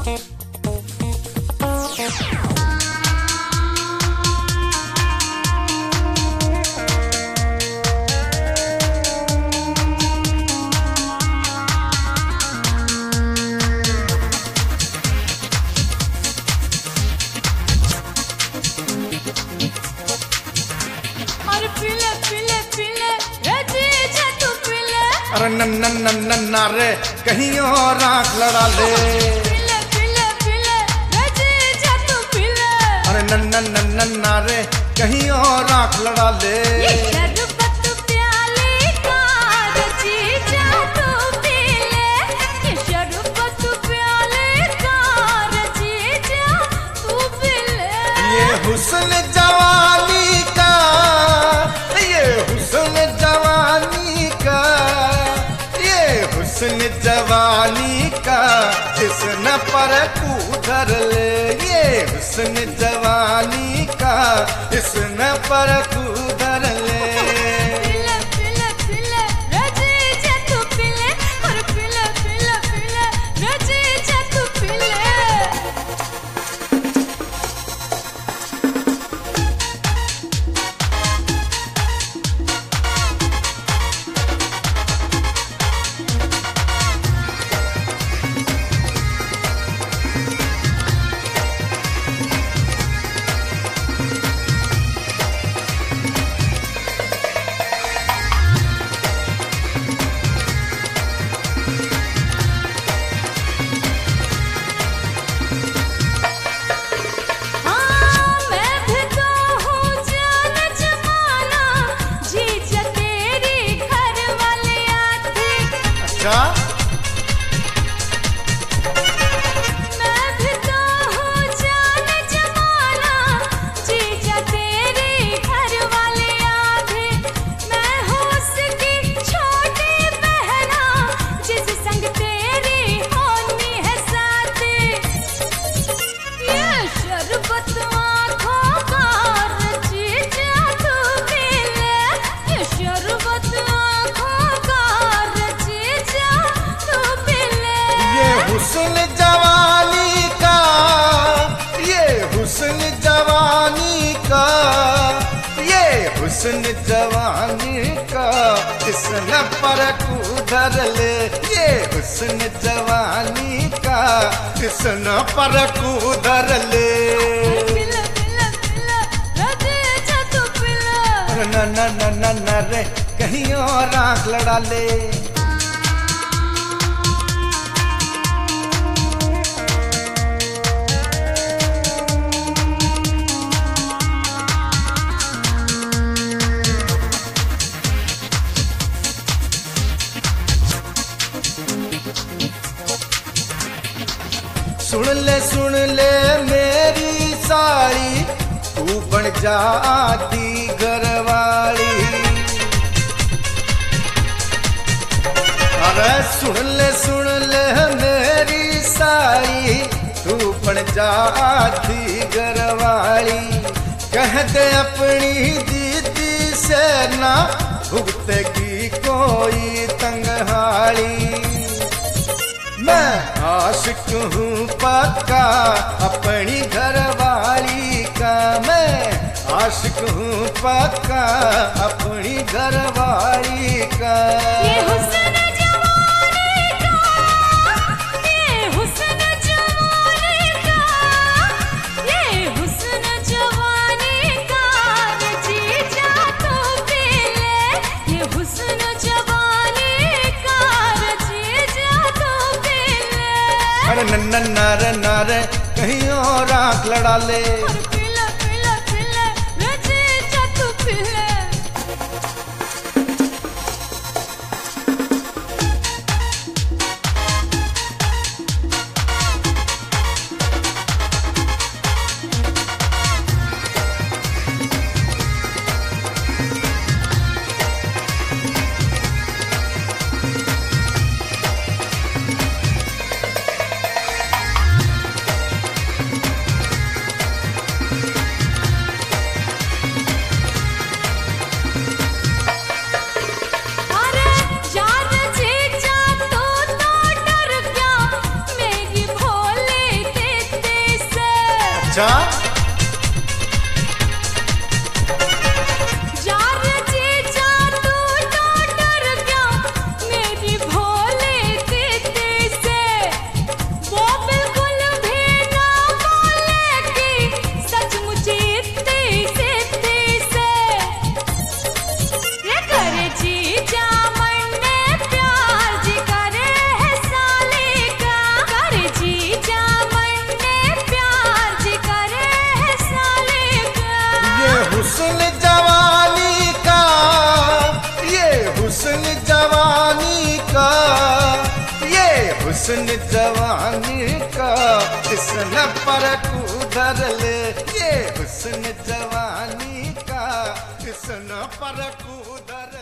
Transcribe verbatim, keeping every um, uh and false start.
अरे नन्ना नन्ना नारे कहीं और आँख लड़ा ले। पीले पीले पीले रजी जा तू पीले। अरे नन्ना नन्ना नारे कहीं और आँख लड़ा ले। ये शरबत प्याले का रजी जा तू पीले। ये शरबत प्याले का रजी जा तू पीले। ये हुस्न जवानी का, ये हुस्न जवानी का, ये हुस्न जवानी का जिसने पर कूधर ले। ये हुस्न जवानी का जिसने पर कूधर ले। पीले पीले पीले रजी जा तू पीले। और पीले पीले पीले रजी जा तू पीले। अच्छा मैं भी तो हूँ जान जमाना, जीजा तेरे घर वाले आधे। मैं हूँ उसकी छोटी बहना, जिस संग तेरी होनी है साथी। ये शरबत आँखों का जीजा तू पीले। ये शरबत आँखों का जीजा तू पीले। ये हुस्न जवानी का, ये हुस्न जवानी का, ये हुस्न जवानी का जिसने पर कूधर ले। ये हुस्न जवानी का जिसने पर कूधर ले। पीले पीले पीले रजी जा तू पीले। न न न न न रे कहीं और आँख लड़ा ले। सुन ले सुन ले मेरी साड़ी, तू बन जा आधी घरवाली। अरे सुन ले सुन ले मेरी साड़ी, तू बन जा आधी घरवाली। कह दे अपनी दीदी से ना भुगतेगी कोई तंगहाली। मैं आशिक हूँ पक्का अपनी घरवाली का। मैं आशिक हूँ पक्का अपनी घरवाली का। ये हुस्न जवानी का, ये हुस्न जवानी का, ये हुस्न जवानी का रजी जा तू पीले। ये हुस्न जवानी का रजी जा तू पीले। अरे नन्ना नारे नारे कहीं और आँख लड़ा ले। और पीले पीले पीले रजी जा तू पीले। अच्छा यार जीजा तू तो डर गया मेरी भोले दीदी से, वो बिल्कुल भी ना बोले कि सचमुच इतनी सिद्धि से। ये करे जीजा मरने प्यार जी करे है साले का, करे जीजा मरने प्यार जी करे है साले का। ये हुस्न जवानी का, ये हुस्न जवानी का, ये हुस्न जवानी का किसन पर उधर ले, ये हुस्न जवानी का किसन पर उधर